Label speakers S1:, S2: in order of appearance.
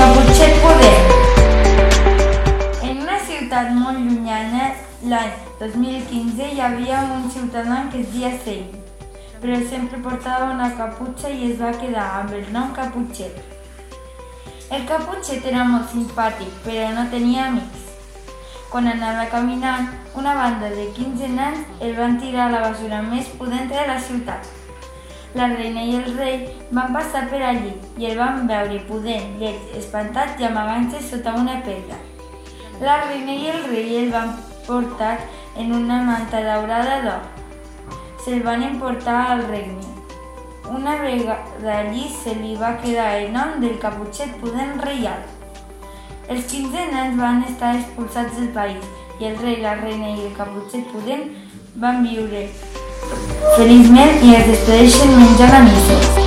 S1: Caputxet Pudent. En una ciutat molt llunyana, l'any 2015, hi havia un ciutadà que es deia Sei, però sempre portava una caputxa i es va quedar amb el nom Caputxet. El Caputxet era molt simpàtic, però no tenia amics. Quan anava caminant, una banda de 15 nens el van tirar a la basura més pudent de la ciutat. La reina i el rei van passar per allí i el van veure pudent, lleig, espantat i amagant-se sota una pedra. La reina i el rei el van portar en una manta daurada d'or. Se'l van emportar al regne. Una vegada allí se li va quedar el nom del Caputxet Pudent reial. Els 15 nens van estar expulsats del país i el rei, la reina i el Caputxet Pudent van viure feliçment i es despedeixen menjant anissos.